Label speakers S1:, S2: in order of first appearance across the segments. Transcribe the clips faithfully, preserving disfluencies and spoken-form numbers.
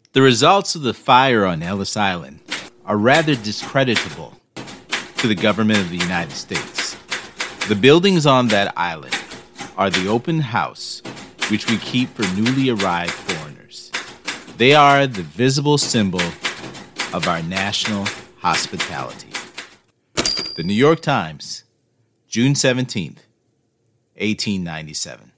S1: The results of the fire on Ellis Island are rather discreditable to the government of the United States. The buildings on that island are the open house which we keep for newly arrived foreigners. They are the visible symbol of our national hospitality. The New York Times, June seventeenth, eighteen ninety-seven.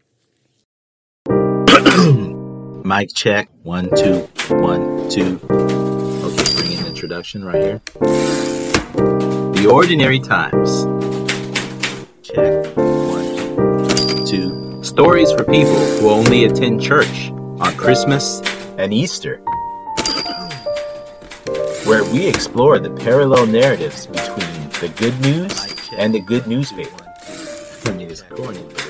S1: Mic check. One, two, one, two. Okay, bring in introduction right here. The Ordinary Times. Check. One, two. Stories for people who only attend church on Christmas and Easter, where we explore the parallel narratives between the good news and the good newspaper. I mean, it's corny, but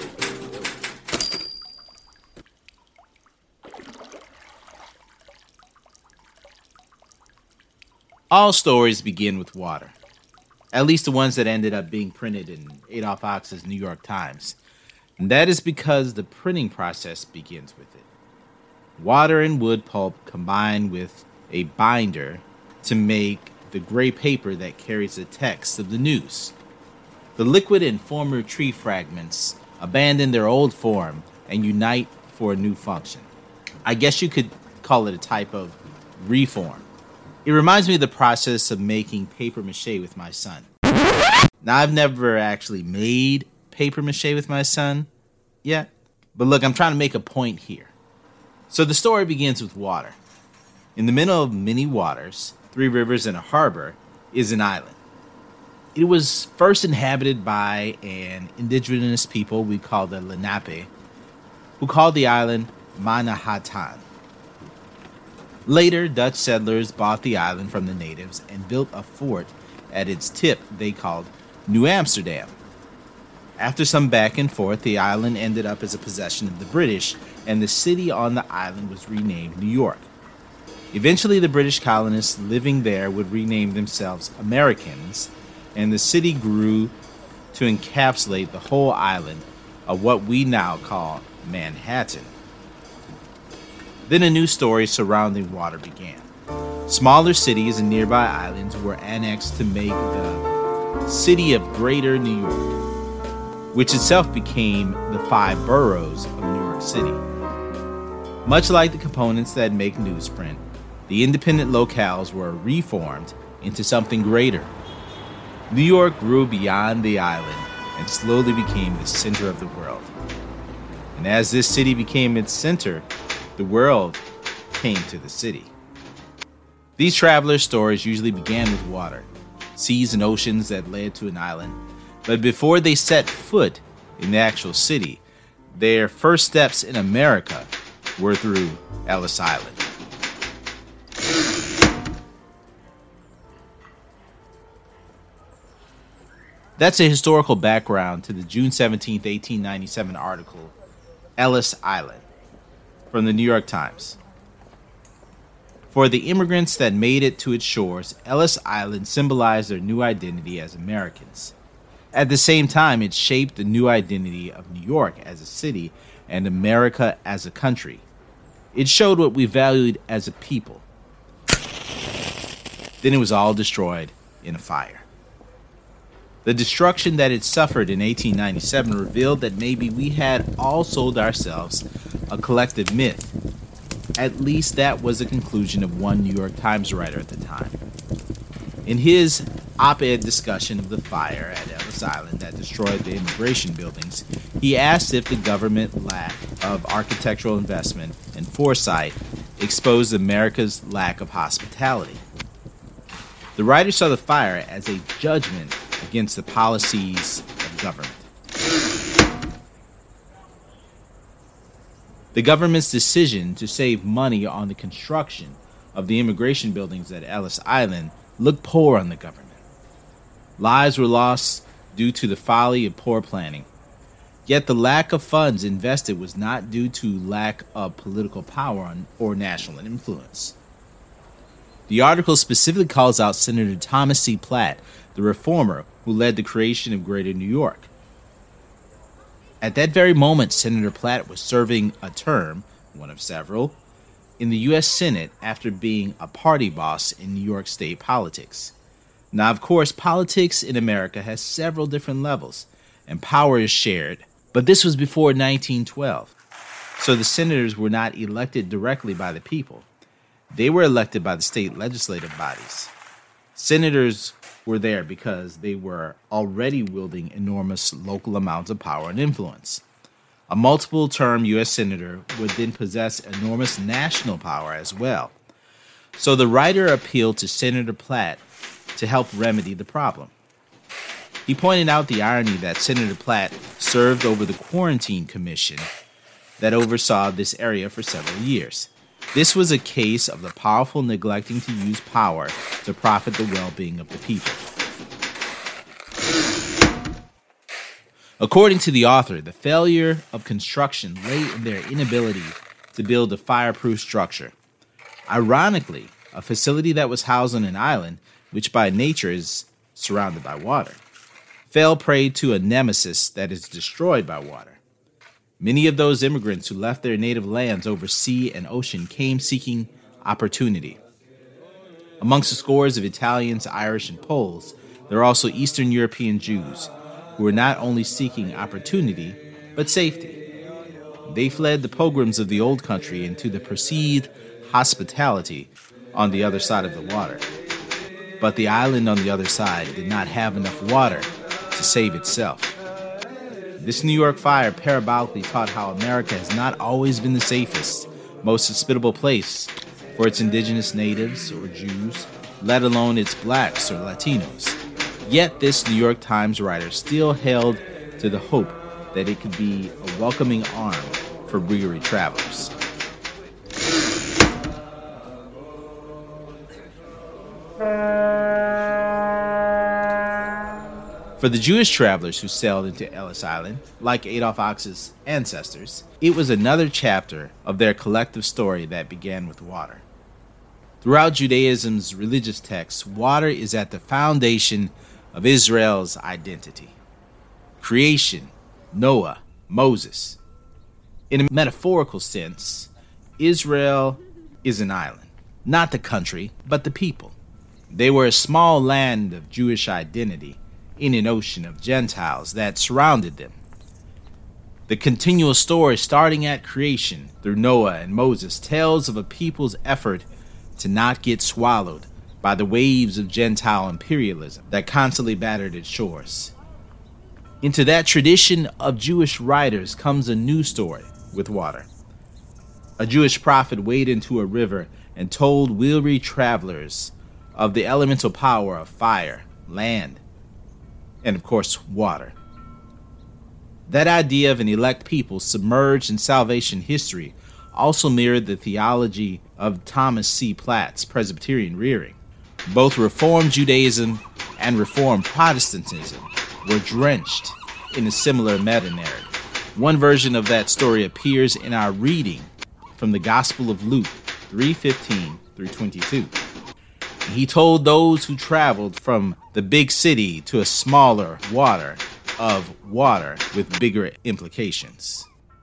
S1: all stories begin with water, at least the ones that ended up being printed in Adolph Ox's New York Times. And that is because the printing process begins with it. Water and wood pulp combine with a binder to make the gray paper that carries the text of the news. The liquid and former tree fragments abandon their old form and unite for a new function. I guess you could call it a type of reform. It reminds me of the process of making paper mache with my son. Now, I've never actually made paper mache with my son yet, but look, I'm trying to make a point here. So the story begins with water. In the middle of many waters, three rivers and a harbor, is an island. It was first inhabited by an indigenous people we call the Lenape, who called the island Manhattan. Later, Dutch settlers bought the island from the natives and built a fort at its tip they called New Amsterdam. After some back and forth, the island ended up as a possession of the British, and the city on the island was renamed New York. Eventually, the British colonists living there would rename themselves Americans, and the city grew to encapsulate the whole island of what we now call Manhattan. Then a new story surrounding water began. Smaller cities and nearby islands were annexed to make the city of Greater New York, which itself became the five boroughs of New York City. Much like the components that make newsprint, the independent locales were reformed into something greater. New York grew beyond the island and slowly became the center of the world. And as this city became its center, the world came to the city. These traveler stories usually began with water, seas and oceans that led to an island. But before they set foot in the actual city, their first steps in America were through Ellis Island. That's a historical background to the June seventeenth, eighteen ninety-seven article, Ellis Island, from the New York Times. For the immigrants that made it to its shores, Ellis Island symbolized their new identity as Americans. At the same time, it shaped the new identity of New York as a city and America as a country. It showed what we valued as a people. Then it was all destroyed in a fire. The destruction that it suffered in eighteen ninety-seven revealed that maybe we had all sold ourselves a collective myth. At least that was the conclusion of one New York Times writer at the time. In his op-ed discussion of the fire at Ellis Island that destroyed the immigration buildings, he asked if the government lack of architectural investment and foresight exposed America's lack of hospitality. The writer saw the fire as a judgment against the policies of government. The government's decision to save money on the construction of the immigration buildings at Ellis Island looked poor on the government. Lives were lost due to the folly of poor planning. Yet the lack of funds invested was not due to lack of political power or national influence. The article specifically calls out Senator Thomas C. Platt, the reformer who led the creation of Greater New York. At that very moment, Senator Platt was serving a term, one of several, in the U S Senate after being a party boss in New York State politics. Now, of course, politics in America has several different levels, and power is shared, but this was before nineteen twelve. So the senators were not elected directly by the people. They were elected by the state legislative bodies. Senators were there because they were already wielding enormous local amounts of power and influence. A multiple-term U S senator would then possess enormous national power as well. So the writer appealed to Senator Platt to help remedy the problem. He pointed out the irony that Senator Platt served over the Quarantine Commission that oversaw this area for several years. This was a case of the powerful neglecting to use power to profit the well-being of the people. According to the author, the failure of construction lay in their inability to build a fireproof structure. Ironically, a facility that was housed on an island, which by nature is surrounded by water, fell prey to a nemesis that is destroyed by water. Many of those immigrants who left their native lands over sea and ocean came seeking opportunity. Amongst the scores of Italians, Irish, and Poles, there are also Eastern European Jews who were not only seeking opportunity, but safety. They fled the pogroms of the old country into the perceived hospitality on the other side of the water. But the island on the other side did not have enough water to save itself. This New York fire parabolically taught how America has not always been the safest, most hospitable place for its indigenous natives or Jews, let alone its blacks or Latinos. Yet this New York Times writer still held to the hope that it could be a welcoming arm for weary travelers. For the Jewish travelers who sailed into Ellis Island, like Adolph Ox's ancestors, it was another chapter of their collective story that began with water. Throughout Judaism's religious texts, water is at the foundation of Israel's identity. Creation, Noah, Moses. In a metaphorical sense, Israel is an island, not the country, but the people. They were a small land of Jewish identity in an ocean of Gentiles that surrounded them. The continual story, starting at creation through Noah and Moses, tells of a people's effort to not get swallowed by the waves of Gentile imperialism that constantly battered its shores. Into that tradition of Jewish writers comes a new story with water. A Jewish prophet waded into a river and told weary travelers of the elemental power of fire, land, and of course, water. That idea of an elect people submerged in salvation history also mirrored the theology of Thomas C. Platt's Presbyterian rearing. Both Reformed Judaism and Reformed Protestantism were drenched in a similar meta-narrative. One version of that story appears in our reading from the Gospel of Luke three fifteen through twenty-two. He told those who traveled from the big city to a smaller water of water with bigger implications.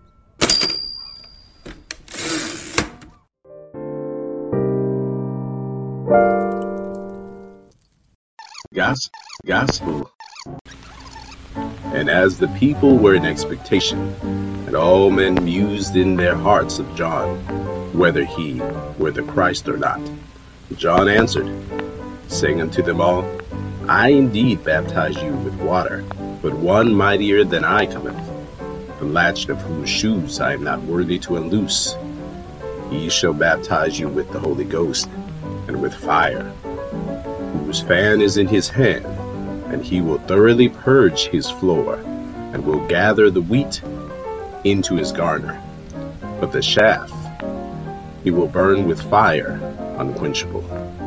S2: Gos- Gospel. And as the people were in expectation, and all men mused in their hearts of John, whether he were the Christ or not, John answered, saying unto them all, I indeed baptize you with water, but one mightier than I cometh, the latchet of whose shoes I am not worthy to unloose. He shall baptize you with the Holy Ghost, and with fire, whose fan is in his hand, and he will thoroughly purge his floor, and will gather the wheat into his garner, but the chaff he will burn with fire unquenchable.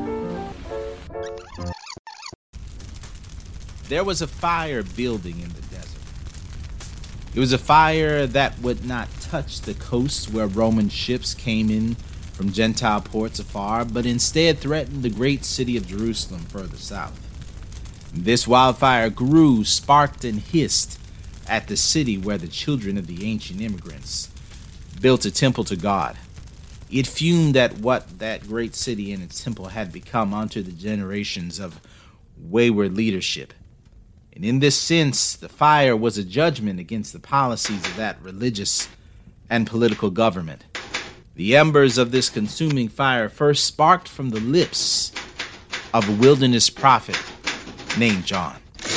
S1: There was a fire building in the desert. It was a fire that would not touch the coast where Roman ships came in from Gentile ports afar, but instead threatened the great city of Jerusalem further south. This wildfire grew, sparked, and hissed at the city where the children of the ancient immigrants built a temple to God. It fumed at what that great city and its temple had become unto the generations of wayward leadership. And in this sense, the fire was a judgment against the policies of that religious and political government. The embers of this consuming fire first sparked from the lips of a wilderness prophet named John.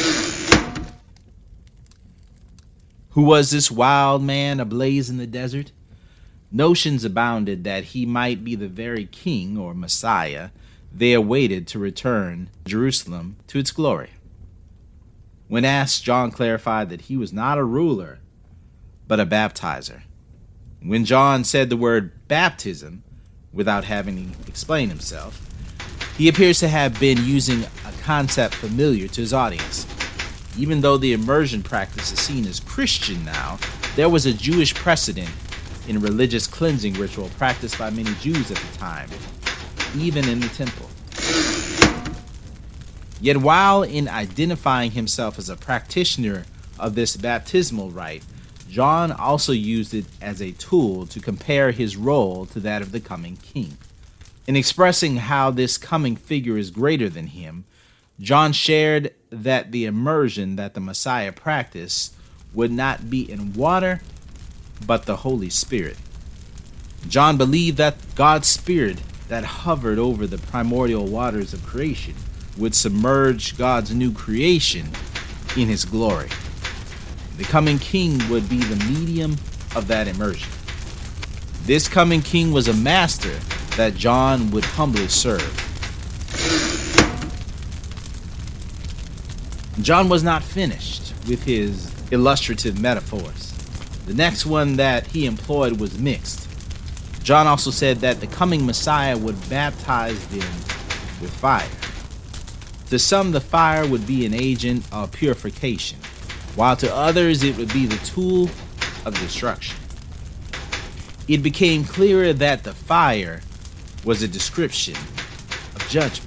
S1: Who was this wild man ablaze in the desert? Notions abounded that he might be the very king or Messiah they awaited to return Jerusalem to its glory. When asked, John clarified that he was not a ruler, but a baptizer. When John said the word baptism, without having to explain himself, he appears to have been using a concept familiar to his audience. Even though the immersion practice is seen as Christian now, there was a Jewish precedent in a religious cleansing ritual practiced by many Jews at the time, even in the temple. Yet while in identifying himself as a practitioner of this baptismal rite, John also used it as a tool to compare his role to that of the coming king. In expressing how this coming figure is greater than him, John shared that the immersion that the Messiah practiced would not be in water, but the Holy Spirit. John believed that God's Spirit that hovered over the primordial waters of creation would submerge God's new creation in his glory. The coming king would be the medium of that immersion. This coming king was a master that John would humbly serve. John was not finished with his illustrative metaphors. The next one that he employed was mixed. John also said that the coming Messiah would baptize them with fire. To some, the fire would be an agent of purification, while to others it would be the tool of destruction. It became clearer that the fire was a description of judgment.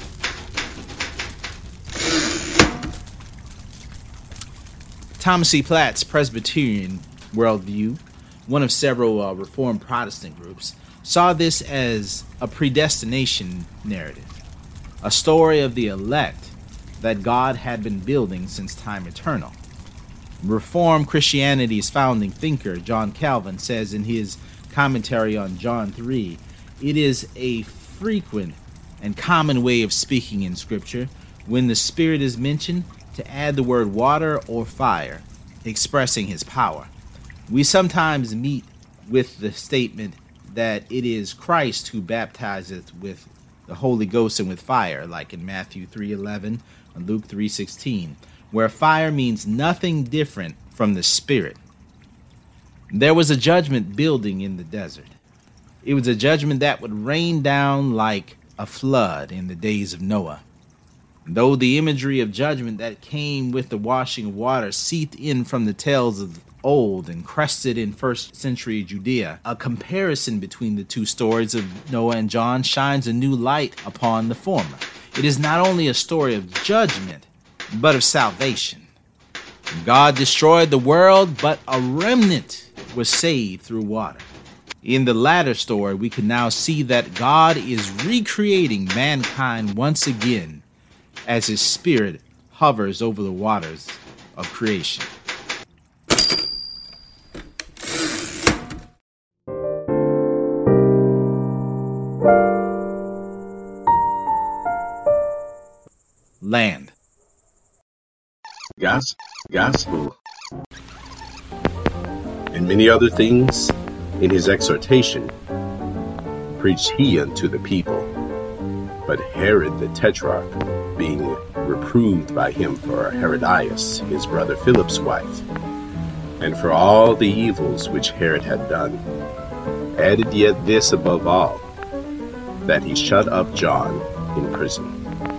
S1: Thomas C. Platt's Presbyterian worldview, one of several uh, Reformed Protestant groups, saw this as a predestination narrative, a story of the elect that God had been building since time eternal. Reformed Christianity's founding thinker, John Calvin, says in his commentary on John three, it is a frequent and common way of speaking in Scripture when the Spirit is mentioned to add the word water or fire, expressing his power. We sometimes meet with the statement that it is Christ who baptizeth with the Holy Ghost and with fire, like in Matthew three eleven and Luke three sixteen, where fire means nothing different from the Spirit. There was a judgment building in the desert. It was a judgment that would rain down like a flood in the days of Noah. Though the imagery of judgment that came with the washing of water seeped in from the tales of old and crested in first century Judea, a comparison between the two stories of Noah and John shines a new light upon the former. It is not only a story of judgment, but of salvation. God destroyed the world, but a remnant was saved through water. In the latter story, we can now see that God is recreating mankind once again as his Spirit hovers over the waters of creation. Land.
S2: Gos- gospel. And many other things in his exhortation preached he unto the people. But Herod the Tetrarch, being reproved by him for Herodias, his brother Philip's wife, and for all the evils which Herod had done, added yet this above all, that he shut up John in prison.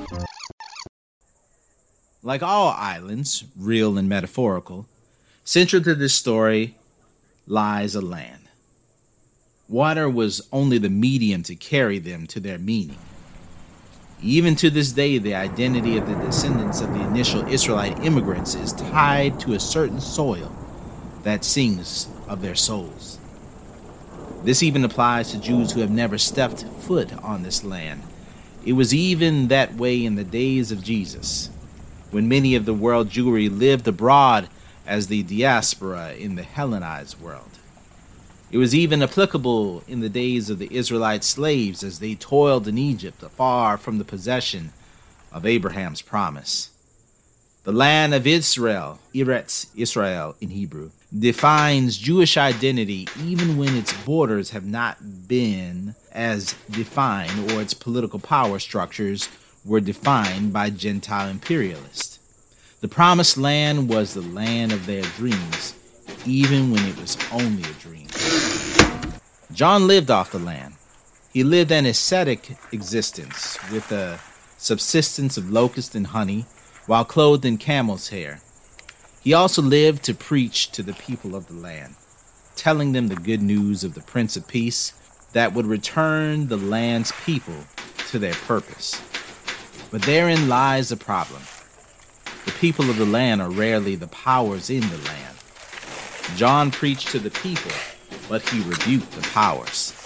S1: Like all islands, real and metaphorical, central to this story lies a land. Water was only the medium to carry them to their meaning. Even to this day, the identity of the descendants of the initial Israelite immigrants is tied to a certain soil that sings of their souls. This even applies to Jews who have never stepped foot on this land. It was even that way in the days of Jesus, when many of the world Jewry lived abroad as the diaspora in the Hellenized world. It was even applicable in the days of the Israelite slaves as they toiled in Egypt, afar from the possession of Abraham's promise. The land of Israel, Eretz Israel in Hebrew, defines Jewish identity even when its borders have not been as defined or its political power structures were defined by Gentile imperialists. The promised land was the land of their dreams, even when it was only a dream. John lived off the land. He lived an ascetic existence with a subsistence of locusts and honey, while clothed in camel's hair. He also lived to preach to the people of the land, telling them the good news of the Prince of Peace that would return the land's people to their purpose. But therein lies the problem. The people of the land are rarely the powers in the land. John preached to the people, but he rebuked the powers.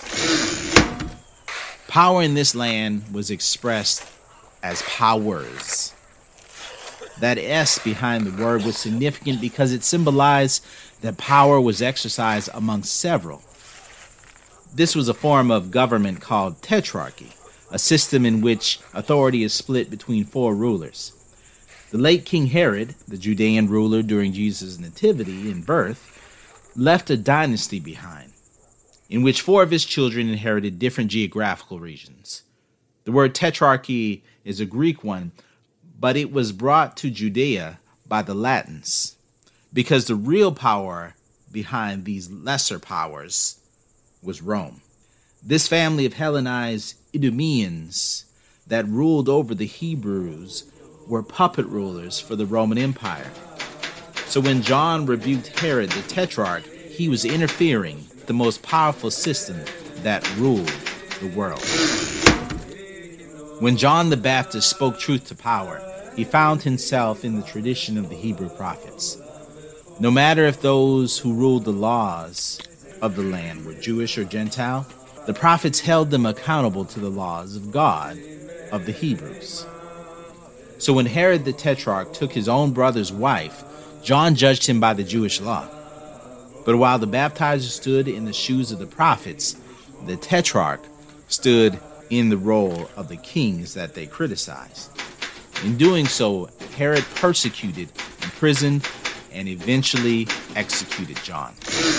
S1: Power in this land was expressed as powers. That S behind the word was significant because it symbolized that power was exercised among several. This was a form of government called tetrarchy, a system in which authority is split between four rulers. The late King Herod, the Judean ruler during Jesus' nativity and birth, left a dynasty behind, in which four of his children inherited different geographical regions. The word tetrarchy is a Greek one, but it was brought to Judea by the Latins, because the real power behind these lesser powers was Rome. This family of Hellenized Idumeans that ruled over the Hebrews were puppet rulers for the Roman Empire. So when John rebuked Herod the Tetrarch, he was interfering with the most powerful system that ruled the world. When John the Baptist spoke truth to power, he found himself in the tradition of the Hebrew prophets. No matter if those who ruled the laws of the land were Jewish or Gentile, the prophets held them accountable to the laws of God of the Hebrews. So when Herod the Tetrarch took his own brother's wife, John judged him by the Jewish law. But while the baptizer stood in the shoes of the prophets, the Tetrarch stood in the role of the kings that they criticized. In doing so, Herod persecuted, imprisoned, and eventually executed John.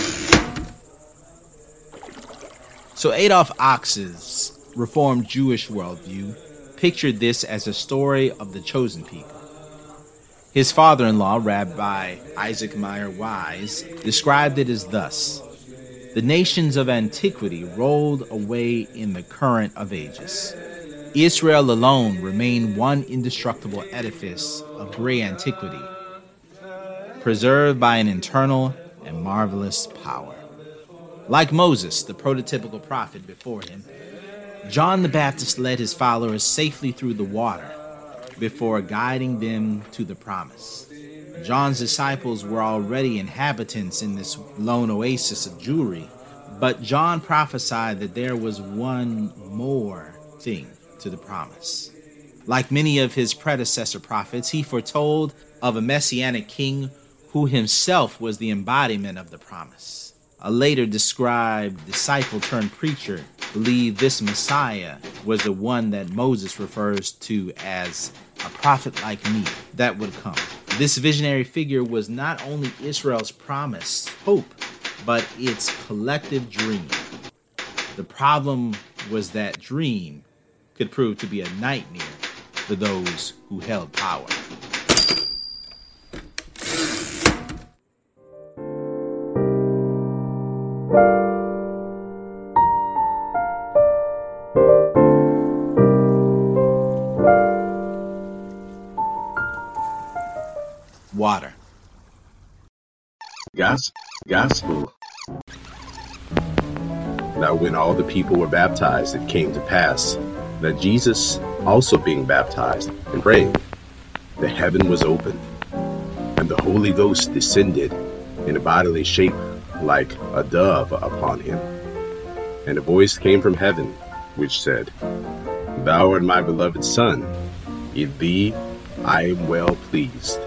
S1: So Adolf Ochs's Reformed Jewish worldview pictured this as a story of the chosen people. His father-in-law, Rabbi Isaac Meyer Wise, described it as thus: the nations of antiquity rolled away in the current of ages. Israel alone remained one indestructible edifice of gray antiquity, preserved by an eternal and marvelous power. Like Moses, the prototypical prophet before him, John the Baptist led his followers safely through the water before guiding them to the promise. John's disciples were already inhabitants in this lone oasis of Jewry, but John prophesied that there was one more thing to the promise. Like many of his predecessor prophets, he foretold of a messianic king who himself was the embodiment of the promise. A later described disciple turned preacher believed this Messiah was the one that Moses refers to as a prophet like me that would come. This visionary figure was not only Israel's promised hope, but its collective dream. The problem was that dream could prove to be a nightmare for those who held power. Water.
S2: Gos- gospel. Now when all the people were baptized, it came to pass that Jesus, also being baptized and praying, the heaven was opened, and the Holy Ghost descended in a bodily shape like a dove upon him. And a voice came from heaven, which said, Thou art my beloved Son, in thee I am well pleased.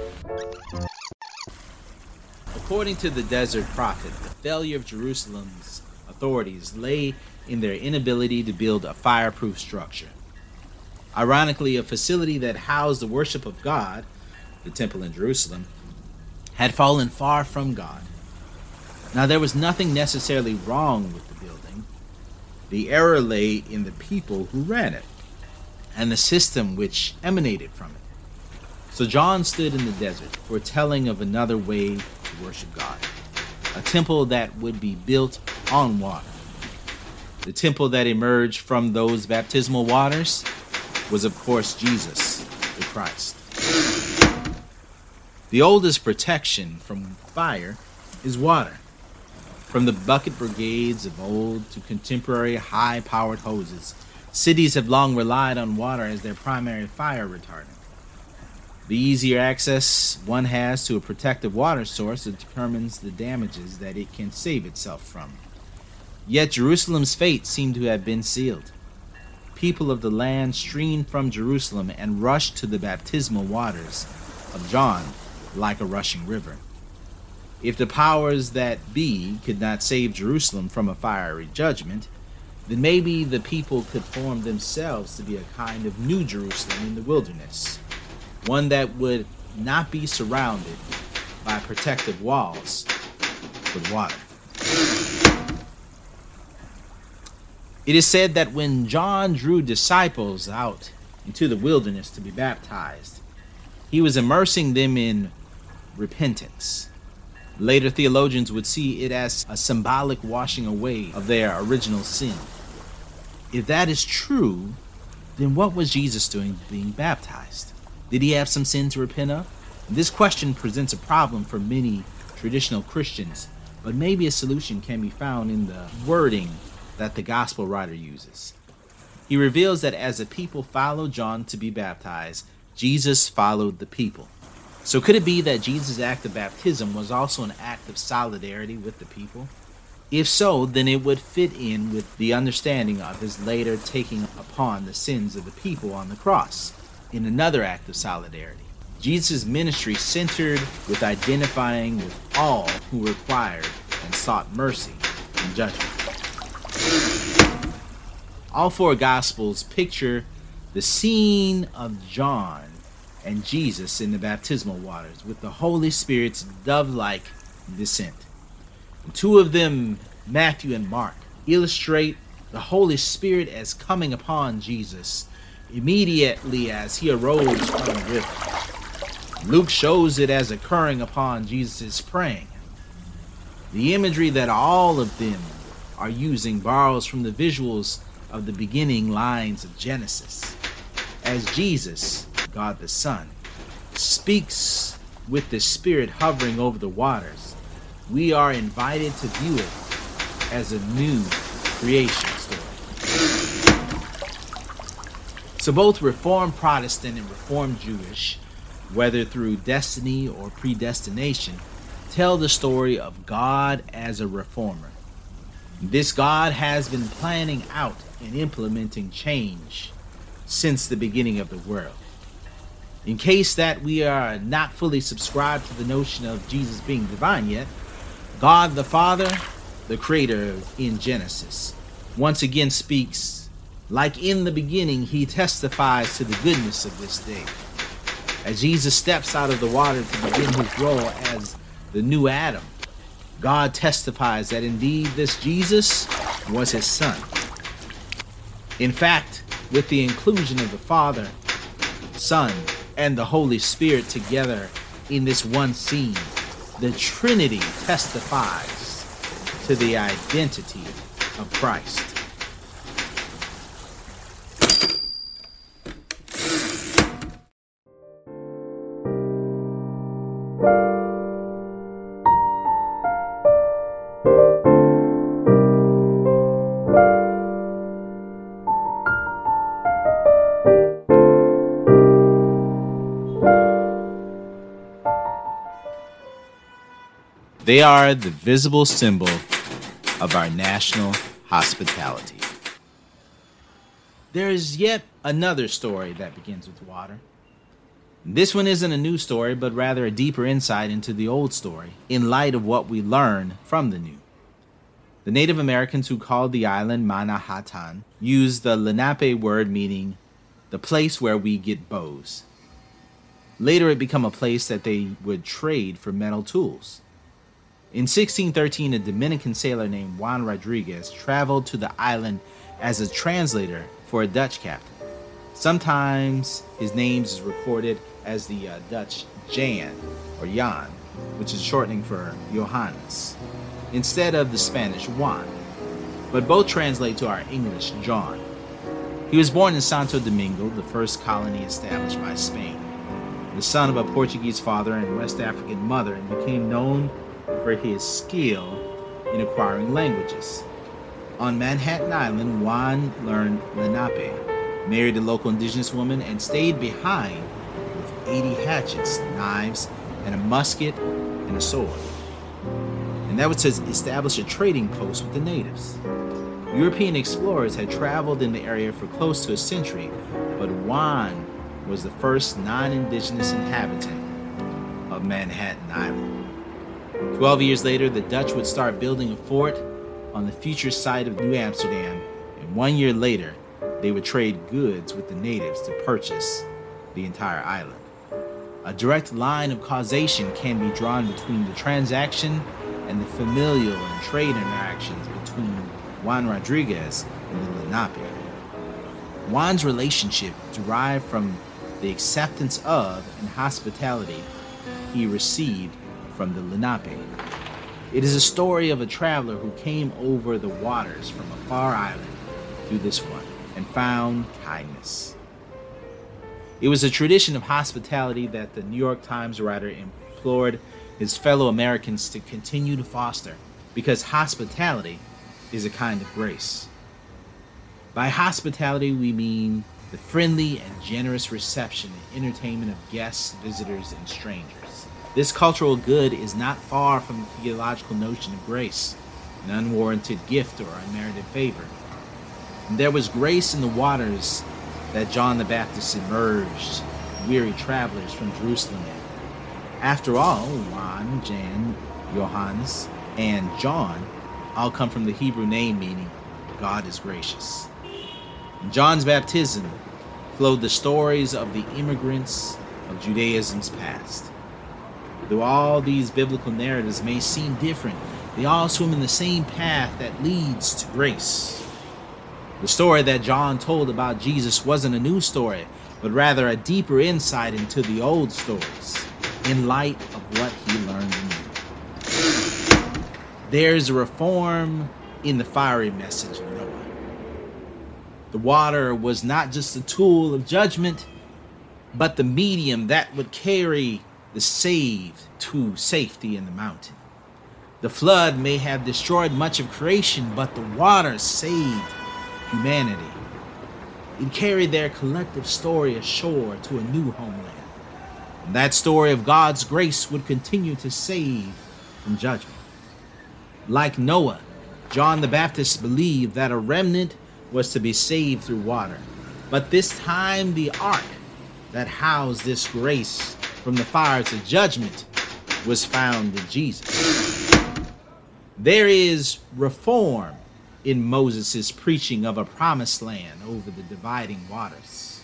S1: According to the desert prophet, the failure of Jerusalem's authorities lay in their inability to build a fireproof structure. Ironically, a facility that housed the worship of God, the temple in Jerusalem, had fallen far from God. Now, there was nothing necessarily wrong with the building. The error lay in the people who ran it and the system which emanated from it. So John stood in the desert foretelling of another way to worship God, a temple that would be built on water. The temple that emerged from those baptismal waters was, of course, Jesus, the Christ. The oldest protection from fire is water. From the bucket brigades of old to contemporary high-powered hoses, cities have long relied on water as their primary fire retardant. The easier access one has to a protective water source determines the damages that it can save itself from. Yet Jerusalem's fate seemed to have been sealed. People of the land streamed from Jerusalem and rushed to the baptismal waters of John like a rushing river. If the powers that be could not save Jerusalem from a fiery judgment, then maybe the people could form themselves to be a kind of new Jerusalem in the wilderness, one that would not be surrounded by protective walls, but water. It is said that when John drew disciples out into the wilderness to be baptized, he was immersing them in repentance. Later theologians would see it as a symbolic washing away of their original sin. If that is true, then what was Jesus doing being baptized? Did he have some sin to repent of? This question presents a problem for many traditional Christians, but maybe a solution can be found in the wording that the gospel writer uses. He reveals that as the people followed John to be baptized, Jesus followed the people. So could it be that Jesus' act of baptism was also an act of solidarity with the people? If so, then it would fit in with the understanding of his later taking upon the sins of the people on the cross in another act of solidarity. Jesus' ministry centered with identifying with all who required and sought mercy and judgment. All four Gospels picture the scene of John and Jesus in the baptismal waters with the Holy Spirit's dove-like descent. Two of them, Matthew and Mark, illustrate the Holy Spirit as coming upon Jesus immediately as he arose from the river. Luke shows it as occurring upon Jesus' praying. The imagery that all of them are using borrows from the visuals of the beginning lines of Genesis. As Jesus, God the Son, speaks with the Spirit hovering over the waters, we are invited to view it as a new creation story. So both Reformed Protestant and Reformed Jewish, whether through destiny or predestination, tell the story of God as a reformer. This God has been planning out and implementing change since the beginning of the world. In case that we are not fully subscribed to the notion of Jesus being divine yet, God the Father, the Creator in Genesis, once again speaks, like in the beginning, he testifies to the goodness of this day. As Jesus steps out of the water to begin his role as the new Adam, God testifies that indeed this Jesus was his Son. In fact, with the inclusion of the Father, Son, and the Holy Spirit together in this one scene, the Trinity testifies to the identity of Christ. They are the visible symbol of our national hospitality. There is yet another story that begins with water. This one isn't a new story, but rather a deeper insight into the old story in light of what we learn from the new. The Native Americans who called the island Manhattan used the Lenape word meaning the place where we get bows. Later it became a place that they would trade for metal tools. In sixteen thirteen, a Dominican sailor named Juan Rodriguez traveled to the island as a translator for a Dutch captain. Sometimes his name is recorded as the uh, Dutch Jan or Jan, which is shortening for Johannes, instead of the Spanish Juan, but both translate to our English John. He was born in Santo Domingo, the first colony established by Spain, the son of a Portuguese father and West African mother, and became known for his skill in acquiring languages. On Manhattan Island, Juan learned Lenape, married a local indigenous woman, and stayed behind with eighty hatchets, knives, and a musket and a sword. And that was to establish a trading post with the natives. European explorers had traveled in the area for close to a century, but Juan was the first non-indigenous inhabitant of Manhattan Island. Twelve years later, the Dutch would start building a fort on the future site of New Amsterdam, and one year later, they would trade goods with the natives to purchase the entire island. A direct line of causation can be drawn between the transaction and the familial and trade interactions between Juan Rodriguez and the Lenape. Juan's relationship derived from the acceptance of and hospitality he received from the Lenape. It is a story of a traveler who came over the waters from a far island through this one and found kindness. It was a tradition of hospitality that the New York Times writer implored his fellow Americans to continue to foster, because hospitality is a kind of grace. By hospitality, we mean the friendly and generous reception and entertainment of guests, visitors, and strangers. This cultural good is not far from the theological notion of grace, an unwarranted gift or unmerited favor. And there was grace in the waters that John the Baptist emerged weary travelers from Jerusalem in. After all, Juan, Jan, Johannes, and John all come from the Hebrew name meaning God is gracious. In John's baptism flowed the stories of the immigrants of Judaism's past. Though all these biblical narratives may seem different, they all swim in the same path that leads to grace. The story that John told about Jesus wasn't a new story, but rather a deeper insight into the old stories, in light of what he learned anew. There's a reform in the fiery message of Noah. The water was not just a tool of judgment, but the medium that would carry the saved to safety in the mountain. The flood may have destroyed much of creation, but the water saved humanity. It carried their collective story ashore to a new homeland. And that story of God's grace would continue to save from judgment. Like Noah, John the Baptist believed that a remnant was to be saved through water. But this time, the ark that housed this grace from the fires of judgment was found in Jesus. There is reform in Moses' preaching of a promised land over the dividing waters.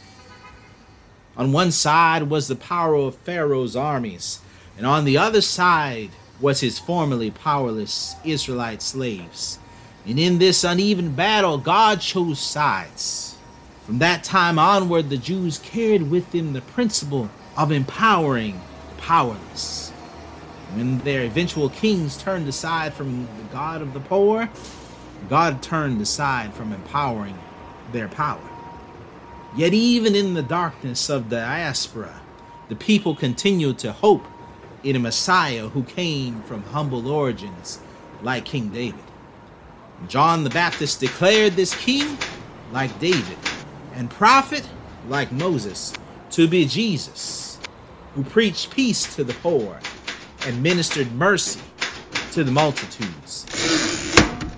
S1: On one side was the power of Pharaoh's armies, and on the other side was his formerly powerless Israelite slaves. And in this uneven battle, God chose sides. From that time onward, the Jews carried with them the principle of empowering the powerless. When their eventual kings turned aside from the God of the poor, God turned aside from empowering their power. Yet even in the darkness of the diaspora, the people continued to hope in a Messiah who came from humble origins like King David. John the Baptist declared this king like David and prophet like Moses to be Jesus, who preached peace to the poor and ministered mercy to the multitudes.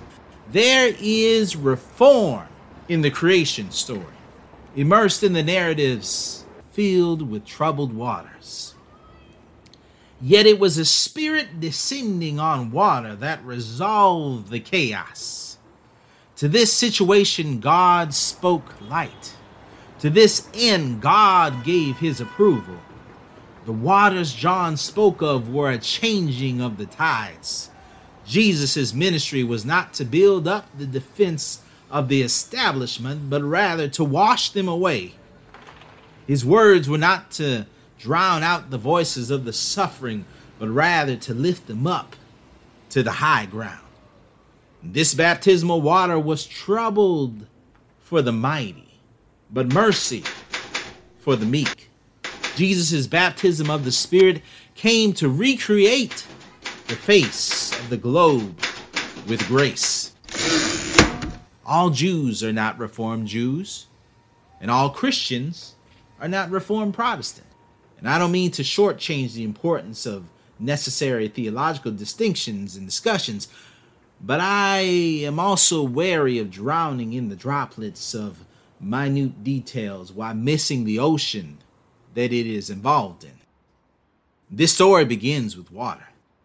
S1: There is reform in the creation story, immersed in the narratives filled with troubled waters. Yet it was a spirit descending on water that resolved the chaos. To this situation, God spoke light. To this end, God gave his approval. The waters John spoke of were a changing of the tides. Jesus' ministry was not to build up the defense of the establishment, but rather to wash them away. His words were not to drown out the voices of the suffering, but rather to lift them up to the high ground. This baptismal water was troubled for the mighty, but mercy for the meek. Jesus' baptism of the Spirit came to recreate the face of the globe with grace. All Jews are not Reformed Jews, and all Christians are not Reformed Protestant. And I don't mean to shortchange the importance of necessary theological distinctions and discussions, but I am also wary of drowning in the droplets of minute details while missing the ocean that it is involved in. This story begins with water.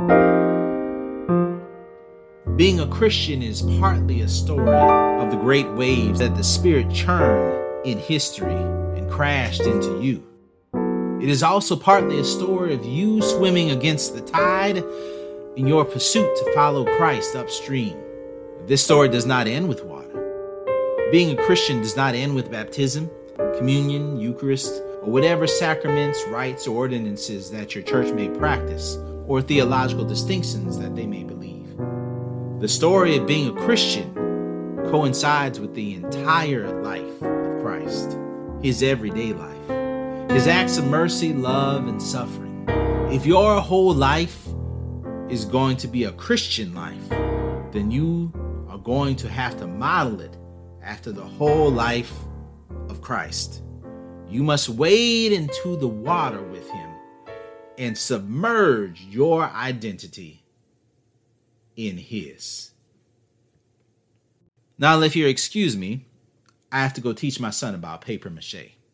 S1: Being a Christian is partly a story of the great waves that the Spirit churned in history and crashed into you. It is also partly a story of you swimming against the tide in your pursuit to follow Christ upstream. This story does not end with water. Being a Christian does not end with baptism, communion, Eucharist, or whatever sacraments, rites, or ordinances that your church may practice, or theological distinctions that they may believe. The story of being a Christian coincides with the entire life of Christ, his everyday life, his acts of mercy, love, and suffering. If your whole life is going to be a Christian life, then you are going to have to model it after the whole life of Christ. You must wade into the water with him and submerge your identity in his. Now, if you'll excuse me, I have to go teach my son about paper mache.